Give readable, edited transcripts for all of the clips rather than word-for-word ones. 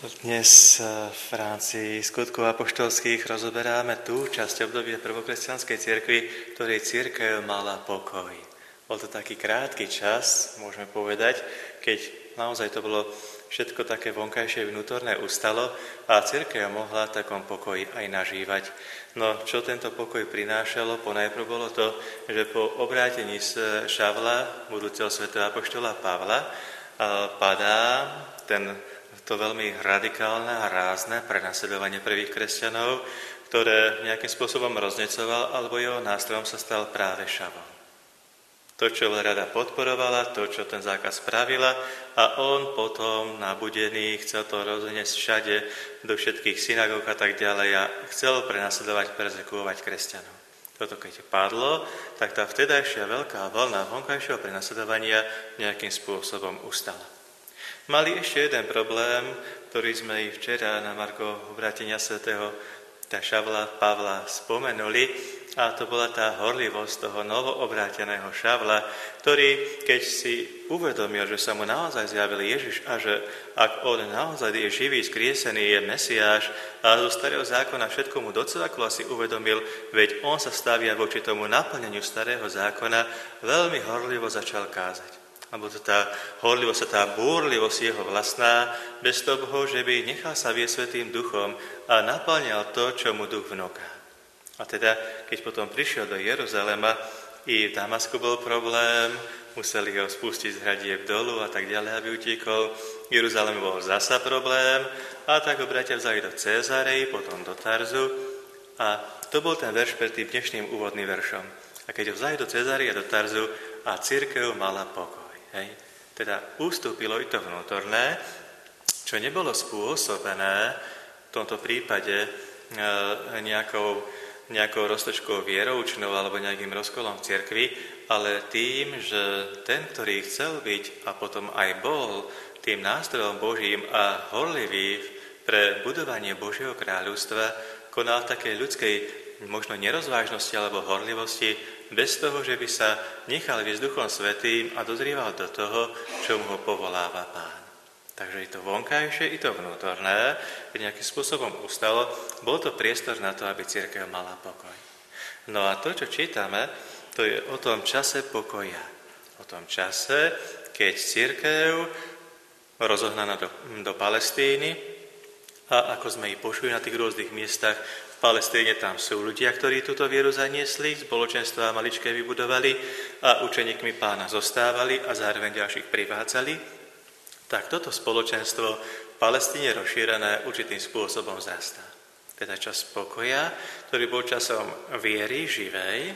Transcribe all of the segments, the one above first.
Dnes v rámci skutkov apoštolských rozoberáme tú časť obdobia prvokresťanskej cirkvi, ktorej cirkev mala pokoj. Bol to taký krátky čas, môžeme povedať, keď naozaj to bolo všetko také vonkajšie vnútorné ustalo a cirkev mohla v takom pokoji aj nažívať. No, čo tento pokoj prinášalo? Ponajprv bolo to, že po obrátení Šavla, budúceho svätého apoštola Pavla, padá to veľmi radikálne a rázne prenasledovanie prvých kresťanov, ktoré nejakým spôsobom roznecoval, alebo jeho nástrojom sa stal práve Šavol. To, čo rada podporovala, to, čo ten zákaz spravila, a on potom nabudený chcel to rozniesť všade, do všetkých synagóg a tak ďalej, a chcel prenasledovať, perzekuovať kresťanov. Toto keď padlo, tak tá vtedajšia veľká vlna vonkajšieho prenasledovania nejakým spôsobom ustala. Mali ešte jeden problém, ktorý sme i včera na margo obrátenia svätého Šavla Pavla spomenuli, a to bola tá horlivosť toho novoobráteného Šavla, ktorý, keď si uvedomil, že sa mu naozaj zjavil Ježiš a že ak on naozaj je živý, skriesený, je Mesiáš, a zo starého zákona všetko mu docvaklo, si uvedomil, veď on sa stavia voči tomu naplneniu starého zákona, veľmi horlivo začal kázať. Alebo to tá horlivosť, tá búrlivosť jeho vlastná, bez toho, že by nechal sa viesť Svätým Duchom a naplňal to, čo mu Duch vnúka. A teda, keď potom prišiel do Jeruzalema, i v Damasku bol problém, museli ho spustiť z hradieb dolu a tak ďalej, aby utíkol. V Jeruzaleme bol zasa problém, a tak ho bratia vzali do Cézarei, potom do Tarzu, a to bol ten verš pred tým dnešným úvodným veršom. A keď ho vzali do Cézarei a do Tarzu, a cirkev mala pokoj. Hej. Teda ustúpilo i to vnútorné, čo nebolo spôsobené v tomto prípade nejakou roztočkou vieroučnou alebo nejakým rozkolom v cirkvi, ale tým, že ten, ktorý chcel byť a potom aj bol tým nástrojom Božím a horlivý pre budovanie Božieho kráľovstva, konal v takej ľudskej možno nerozvážnosti alebo horlivosti, bez toho, že by sa nechal viesť Duchom Svätým a dozrieval do toho, čo mu ho povoláva Pán. Takže i to vonkajšie, i to vnútorné, keď nejakým spôsobom ustalo, bol to priestor na to, aby cirkev mala pokoj. No a to, čo čítame, to je o tom čase pokoja. O tom čase, keď cirkev rozohnaná do Palestíny, a ako sme i počuli na tých rôznych miestach, v Palestíne tam sú ľudia, ktorí túto vieru zaniesli, spoločenstvá maličké vybudovali a učeníkmi Pána zostávali a zároveň ďalších privádzali, tak toto spoločenstvo v Palestíne rozšírené určitým spôsobom vzrastá. Teda čas pokoja, ktorý bol časom viery živej,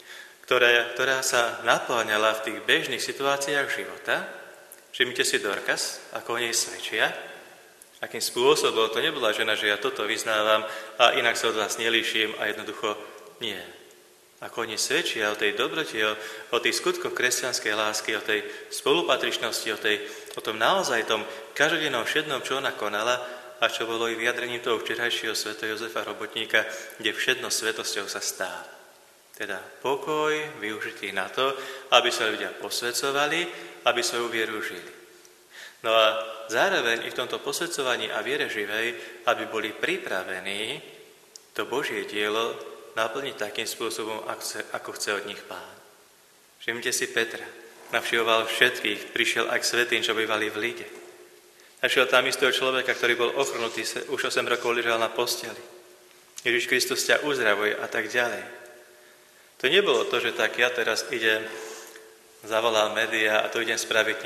ktorá sa naplňala v tých bežných situáciách života. Všimnite si Dorkas, ako o nej svedčia. Akým spôsobom to nebola žena, že ja toto vyznávam a inak sa od vás nelíšim, a jednoducho nie. Ako oni svedčia o tej dobrote, o tých skutkoch kresťanskej lásky, o tej spolupatričnosti, o tom naozaj tom každodennom všednom, čo ona konala a čo bolo i vyjadrením toho včerajšieho svätého Jozefa Robotníka, kde všedno svetosťou sa stáva. Teda pokoj využitý na to, aby sa ľudia posvedzovali, aby svoju vieru žili. No a zároveň i v tomto posvedcovaní a viere živej, aby boli pripravení to Božie dielo naplniť takým spôsobom, ako chce od nich Pán. Všimnite si Petra. Navštevoval všetkých, prišiel aj k svätým, čo bývali v Lide. Našiel tam istého človeka, ktorý bol ochrnutý, už 8 rokov ležal na posteli. Ježiš Kristus ťa uzdravuje a tak ďalej. To nebolo to, že tak ja teraz idem, zavolám médiá a tu idem spraviť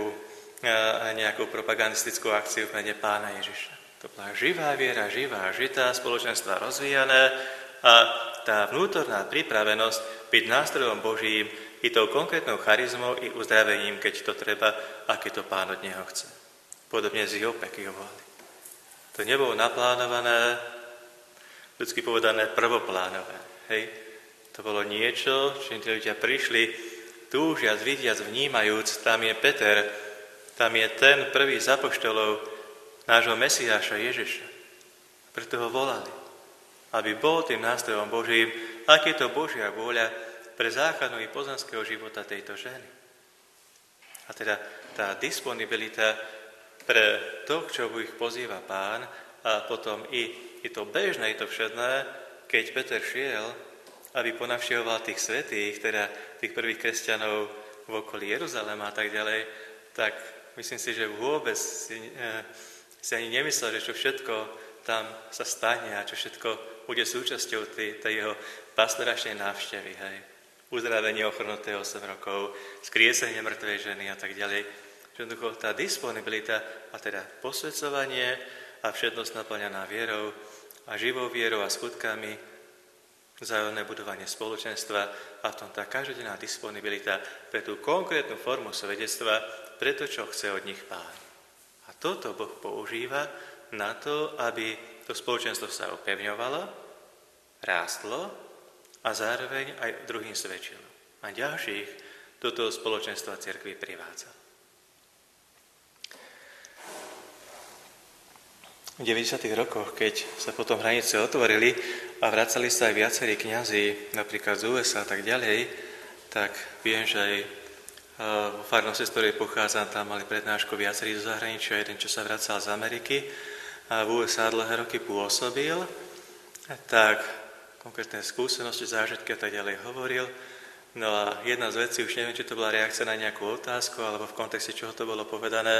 nejakú propagandistickú akciu v mene Pána Ježiša. To bola živá viera, živá, žitá, spoločenstva rozvíjané a tá vnútorná pripravenosť byť nástrojom Božím i tou konkrétnou charizmou i uzdravením, keď to treba a keď to Pán od neho chce. Podobne z Jope, keď ho volali. To nebolo naplánované, ľudsky povedané prvoplánové. Hej? To bolo niečo, čím tí ľudia prišli, túžiac, vidiac, vnímajúc, tam je Peter, tam je ten prvý z apoštolov, nášho Mesiáša Ježiša. Preto ho volali, aby bol tým nástrojom Božím, ak je to Božia vôľa pre záchranu i pozemského života tejto ženy. A teda tá disponibilita pre to, k čomu ich pozýva Pán, a potom i to bežné, i to všedné, keď Peter šiel, aby ponavštevoval tých svätých, teda tých prvých kresťanov v okolí Jeruzalema a tak ďalej, tak myslím si, že vôbec si ani nemyslel, že čo všetko tam sa stane a čo všetko bude súčasťou tej jeho pastoračnej návštevy. Hej. Uzdravenie ochrnutého 8 rokov, skriesenie mŕtvej ženy a tak ďalej. Jednoducho tá disponibilita a teda posvedcovanie a všednosť naplňaná vierou a živou vierou a skutkami, vzájomné budovanie spoločenstva a v tom tá každodenná disponibilita pre tú konkrétnu formu svedectva, pre to, čo chce od nich Pán. A toto Boh používa na to, aby to spoločenstvo sa upevňovalo, rástlo a zároveň aj druhým svedčilo. A ďalších do toho spoločenstva cirkvi privádza. V 90. rokoch, keď sa potom hranice otvorili a vracali sa aj viacerí kňazi, napríklad z USA a tak ďalej, tak viem, že aj vo farnosti, z ktorej pochádzam, tam mali prednášku viacerí zo zahraničia, jeden, čo sa vracal z Ameriky a v USA dlhé roky pôsobil, tak konkrétne skúsenosti, zážitky a tak ďalej hovoril. No a jedna z vecí, už neviem, či to bola reakcia na nejakú otázku, alebo v kontexte čoho to bolo povedané,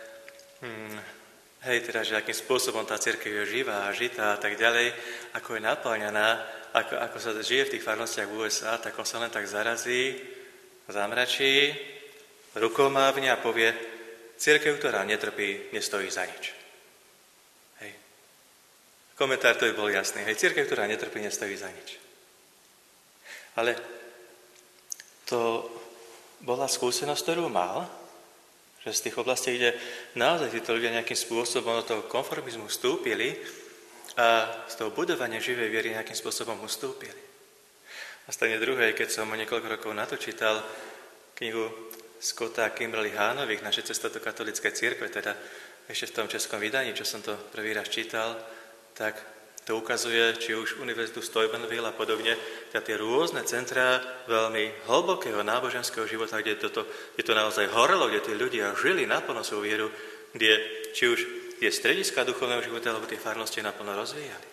teda, že akým spôsobom tá cirkev je živá a žitá a tak ďalej, ako je naplňaná, ako sa žije v tých farnostiach v USA, tak on sa len tak zarazí, zamračí, rukou mávne a povie, cirkev, ktorá netrpí, nestojí za nič. Hej. Komentár to by bol jasný. Hej, cirkev, ktorá netrpí, nestojí za nič. Ale to bola skúsenosť, ktorú mal, že z tých oblastí, kde naozaj títo ľudia nejakým spôsobom do toho konformizmu vstúpili a z toho budovania živej viery nejakým spôsobom ustúpili. A strane druhej, keď som o niekoľko rokov na to čítal knihu Scotta a Kimberly Hánových, Naša cesta do katolíckej cirkve, teda ešte v tom českom vydaní, čo som to prvý raz čítal, tak to ukazuje, či už Univerzitu Steubenville a podobne, teda tie rôzne centrá veľmi hlbokého náboženského života, kde to naozaj horelo, kde tí ľudia žili naplno svoju vieru, kde či už tie strediska duchovného života, alebo tie farnosti naplno rozvíjali.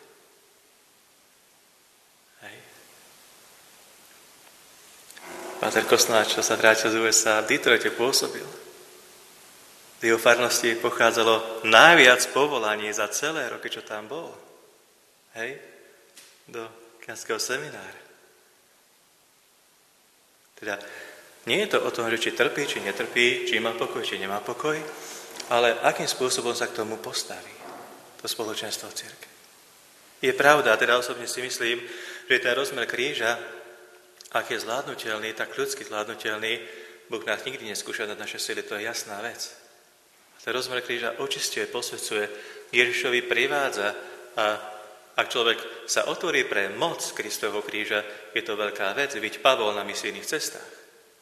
Hej. Páter Kosnáč, čo sa vrátil z USA, v Detroite pôsobil. Z jeho farnosti pochádzalo najviac povolaní za celé roky, čo tam bol. Hej, do kňazského seminára. Teda nie je to o tom, že či trpí, či netrpí, či má pokoj, či nemá pokoj, ale akým spôsobom sa k tomu postaví to spoločenstvo v cirkvi. Je pravda, teda osobne si myslím, že ten rozmer kríža, ak je zvládnutelný, tak ľudsky zvládnutelný, Boh nás nikdy neskúša na naše sily, to je jasná vec. Ten rozmer kríža očistuje, posvedzuje, Ježišovi privádza a ak človek sa otvorí pre moc Kristovho kríža, je to veľká vec, byť Pavol na misijných cestách.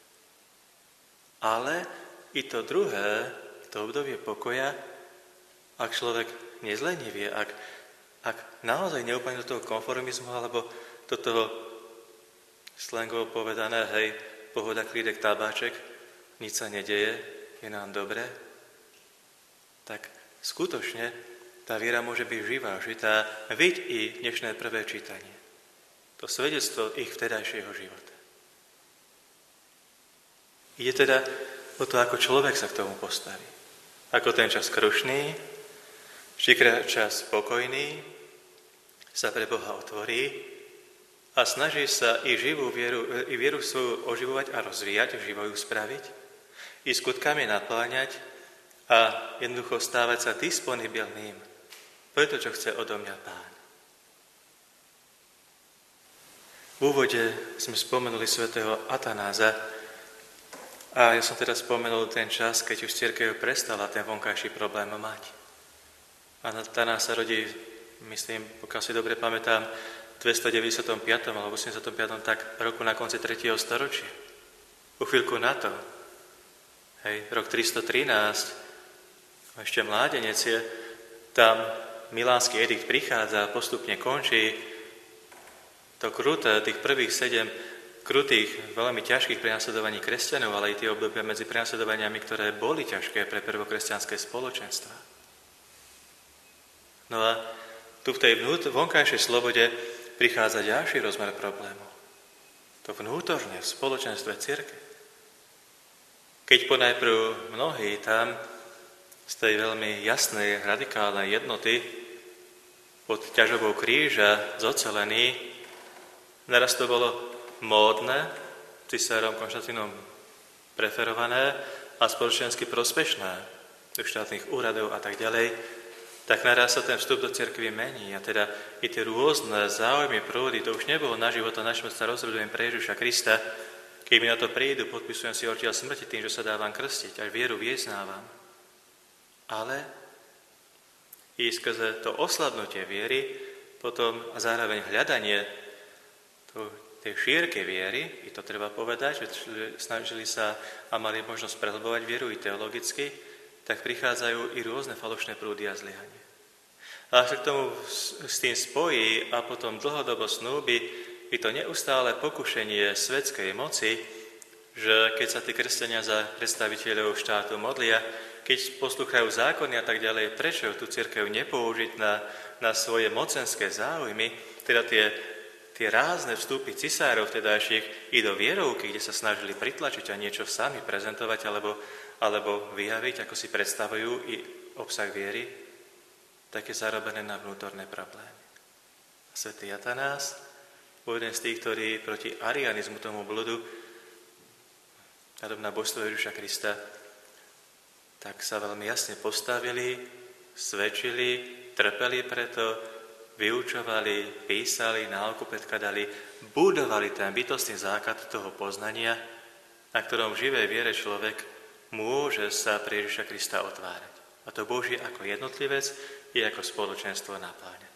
Ale i to druhé, to obdobie pokoja, ak človek nezlenivie, ak naozaj neúplne do toho konformizmu, alebo do toho slangovo povedané, hej, pohoda, klídek, tabáček, nič sa nedeje, je nám dobre, tak skutočne tá viera môže byť živá, žitá, vidť i dnešné prvé čítanie. To svedectvo ich vtedajšieho života. Ide teda o to, ako človek sa k tomu postaví. Ako ten čas krušný, či čas spokojný, sa pre Boha otvorí a snaží sa i živú vieru, i vieru svoju oživovať a rozvíjať, živo ju spraviť, i skutkami napláňať a jednoducho stávať sa disponibilným. To je to, čo chce odo mňa Pán. V úvode sme spomenuli svätého Atanáza a ja som teda spomenul ten čas, keď už cirkev prestala ten vonkajší problém mať. Atanás sa rodí, myslím, pokiaľ si dobre pamätám, v 295. alebo 85. tak roku na konci 3. storočia. Po chvíľku na to, rok 313, ešte mládenec je, tam Milánsky edikt prichádza a postupne končí. To kruté, tých prvých 7 krutých, veľmi ťažkých prenasledovaní kresťanov, ale aj tie obdobia medzi prenasledovaniami, ktoré boli ťažké pre prvokresťanské spoločenstva. No a tu v tej vonkajšej slobode prichádza ďalší rozmer problému. To vnútorne v spoločenstve cirkvi. Keď ponajprv mnohí tam z tej veľmi jasnej, radikálnej jednoty pod ťažobou kríža zocelení, naraz to bolo módne, cisárom Konštantínom preferované a spoločensky prospešné do štátnych úradov a tak ďalej, tak naraz sa ten vstup do cirkvi mení a teda i tie rôzne záujmy, prúdy, to už nebolo na život a na smrť sa rozhodujem pre Ježiša Krista. Keď mi na to prídu, podpisujem si ordiel smrti tým, že sa dávam krstiť, až vieru vyznávam. Ale i skrze to oslabnutie viery, potom a zároveň hľadanie tej šírky viery, i to treba povedať, že snažili sa a mali možnosť prehlbovať vieru i teologicky, tak prichádzajú i rôzne falošné prúdy a zlyhanie. A ak sa k tomu s tým spojí a potom dlhodobo snúbi i to neustále pokušenie svetskej moci, že keď sa tí kresťania za predstaviteľov štátu modlia, keď poslúchajú zákony a tak ďalej, prečo tú cirkev nepoužiť na svoje mocenské záujmy, teda tie rázne vstupy cisárov vtedajších i do vierovky, kde sa snažili pritlačiť a niečo sami prezentovať alebo vyjaviť, ako si predstavujú i obsah viery, také zarobené na vnútorné problémy. Svätý Atanás, jeden z tých, ktorí proti arianizmu, tomu bludu, na božstvo Ježiša Krista, tak sa veľmi jasne postavili, svedčili, trpeli preto, vyučovali, písali, náuku predkladali, budovali ten bytostný základ toho poznania, na ktorom v živej viere človek môže sa pre Ježiša Krista otvárať. A to Boží ako jednotlivec i ako spoločenstvo napáňať.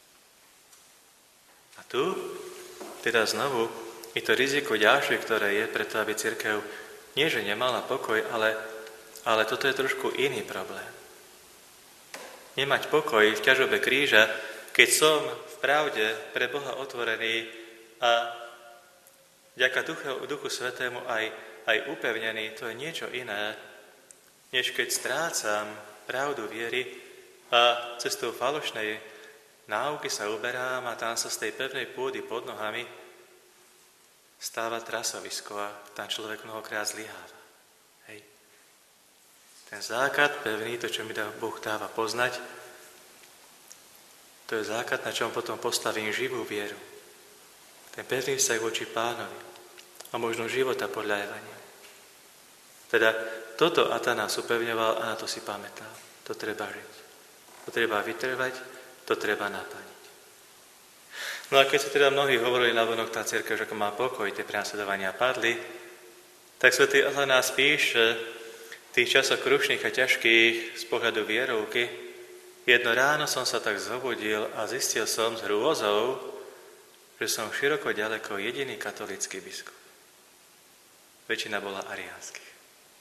A tu teda znovu i to riziko ďalšie, ktoré je preto, aby cirkev nie, že nemala pokoj, ale toto je trošku iný problém. Nemať pokoj v ťažobe kríža, keď som v pravde pre Boha otvorený a vďaka Duchu Svätému aj upevnený, to je niečo iné, než keď strácam pravdu viery a cestou falošnej náuky sa uberám a tam sa z tej pevnej pôdy pod nohami stáva trasovisko a tam človek mnohokrát zlyháva. Hej. Ten základ pevný, to, čo mi Boh dáva poznať, to je základ, na čom potom postavím živú vieru. Ten pevný vzťah voči Pánovi a možno života podľa Evanjelia. Teda toto Atanás upevňoval a na to si pamätal. To treba žiť. To treba vytrvať, to treba naplniť. No a keď sa teda mnohí hovorili navonok tá cirkev, že ako má pokoj, tie prenasledovania padli, tak svätý Atanás píše v tých časoch krušných a ťažkých z pohľadu vierovky: jedno ráno som sa tak zobudil a zistil som s hrôzou, že som široko ďaleko jediný katolícky biskup. Väčšina bola ariánskych.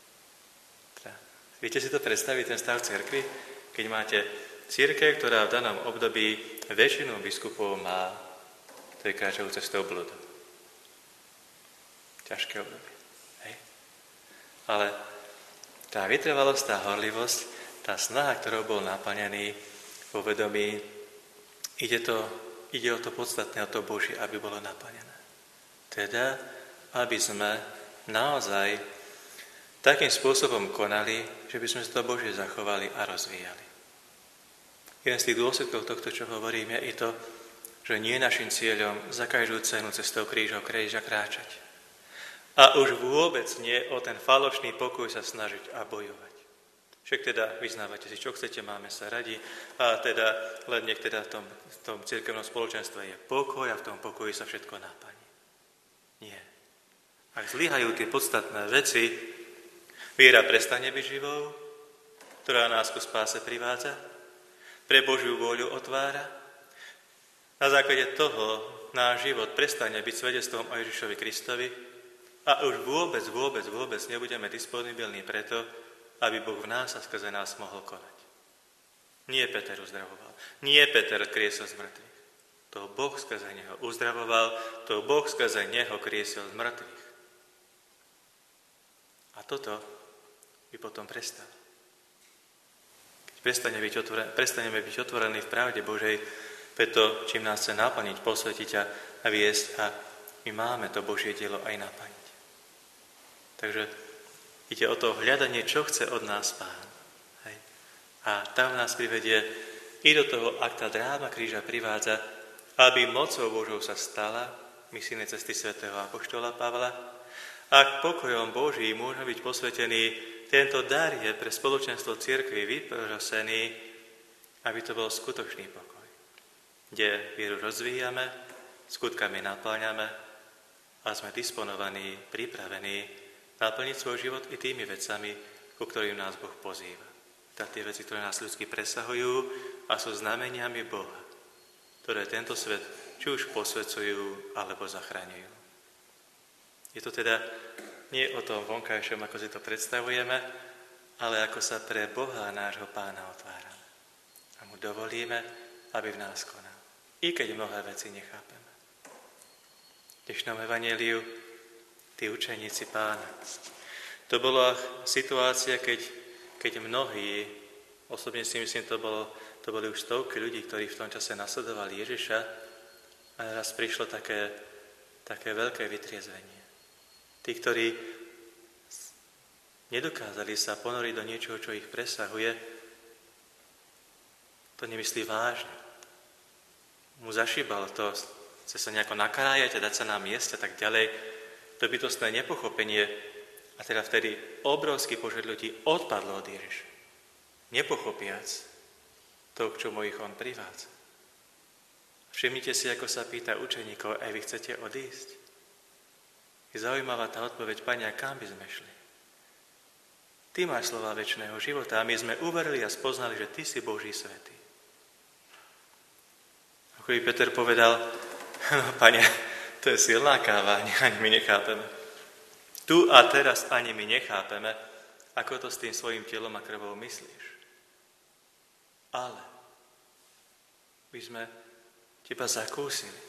Viete si to predstaviť, ten stav cirkvi? Keď máte cirkev, ktorá v danom období väčšinu biskupov má, ktorí kráčajú cestou bludu. Ťažké obdobie. Hej? Ale tá vytrvalosť, tá horlivosť, tá snaha, ktorou bol naplnený vo vedomí, ide o to podstatné, o to Božie, aby bolo naplnené. Teda, aby sme naozaj takým spôsobom konali, že by sme to Božie zachovali a rozvíjali. Jeden z tých dôsledkov tohto, čo hovorím, je i to, že nie je našim cieľom za každú cenu cestou kríža kráčať. A už vôbec nie o ten falošný pokoj sa snažiť a bojovať. Však teda vyznávate si, čo chcete, máme sa radi a teda len nech teda v tom cirkevnom spoločenstve je pokoj a v tom pokoji sa všetko naplní. Nie. Ak zlyhajú tie podstatné veci, viera prestane byť živou, ktorá nás ku spáse privádza, pre Božiu vôľu otvára. Na základe toho náš život prestane byť svedectvom o Ježišovi Kristovi a už vôbec nebudeme disponibilní preto, aby Boh v nás a skrze nás mohol konať. Nie Peter uzdravoval, nie Peter kriesol z mŕtvych, To Boh skrze neho uzdravoval, to Boh skrze neho kriesil z mŕtvych. A toto by potom prestalo. Keď prestaneme byť otvorení v pravde Božej, preto, čím nás chce naplniť, posvetiť a viesť, a my máme to Božie dielo aj naplniť. Takže ide o to hľadanie, čo chce od nás Pán. Hej. A tam nás privedie i do toho, ak tá dráma kríža privádza, aby mocou Božou sa stala, misijné cesty svätého apoštola Pavla, ak pokojom Boží môže byť posvetený, tento dar je pre spoločenstvo cirkvi vyprosený, aby to bol skutočný pokoj, kde vieru rozvíjame, skutkami naplňame a sme disponovaní, pripravení naplniť svoj život i tými vecami, ku ktorým nás Boh pozýva. Tie veci, ktoré nás ľudsky presahujú a sú znameniami Boha, ktoré tento svet či už posvedcujú alebo zachraňujú. Je to teda nie o tom vonkajšom, ako si to predstavujeme, ale ako sa pre Boha, nášho Pána, otvárame. A mu dovolíme, aby v nás konal. I keď mnohé veci nechápeme. V dnešnom evanjeliu tí učeníci Pána. To bola situácia, keď mnohí, osobne si myslím, to boli už stovky ľudí, ktorí v tom čase nasledovali Ježiša, a raz prišlo také veľké vytriezvenie. Tí, ktorí nedokázali sa ponoriť do niečoho, čo ich presahuje, to nemyslí vážne. Mu zašíbalo to, chce sa nejako nakrájať a dať sa na mieste a tak ďalej. To bytostné nepochopenie, a teda vtedy obrovský počet ľudí odpadlo od Ježiša, nepochopiac to, k čomu ich on privádza. Všimnite si, ako sa pýta učeníkov, aj vy chcete odísť? Je zaujímavá tá odpoveď, Pane, a kam by sme šli? Ty máš slova večného života a my sme uverili a spoznali, že Ty si Boží svätý. Ako by Peter povedal, no, Pane, to je silná káva, ani my nechápeme. Tu a teraz ani my nechápeme, ako to s tým svojím telom a krvou myslíš. Ale my sme Teba zakúsili.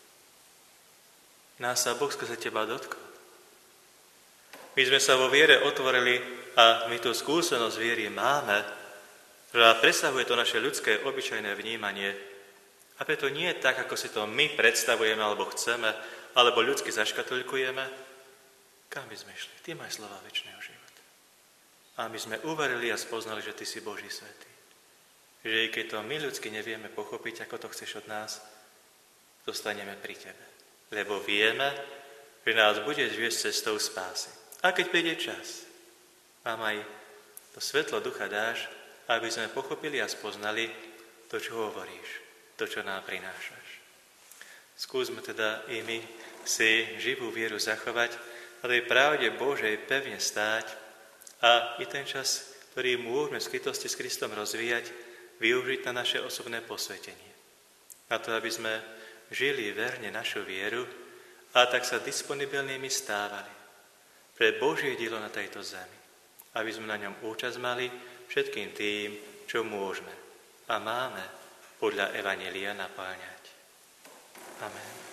Nás sa Boh skrze Teba dotkol. My sme sa vo viere otvorili a my tú skúsenosť viery máme, ktorá presahuje to naše ľudské obyčajné vnímanie. A preto nie je tak, ako si to my predstavujeme alebo chceme, alebo ľudsky zaškatulkujeme. Kam by sme šli? Ty máš slova večného života. A my sme uverili a spoznali, že Ty si Boží svätý. Že i keď to my ľudsky nevieme pochopiť, ako to chceš od nás, dostaneme pri Tebe. Lebo vieme, že nás budeš viesť cestou spásy. A keď príde čas, nám aj to svetlo ducha dáš, aby sme pochopili a spoznali to, čo hovoríš, to, čo nám prinášaš. Skúsme teda i my si živú vieru zachovať, a tej pravde Božej pevne stáť a i ten čas, ktorý môžeme v skrytosti s Kristom rozvíjať, využiť na naše osobné posvetenie. Na to, aby sme žili verne našu vieru a tak sa disponibilnými stávali pre Božie dielo na tejto zemi, aby sme na ňom účasť mali všetkým tým, čo môžeme a máme podľa Evanjelia napáňať. Amen.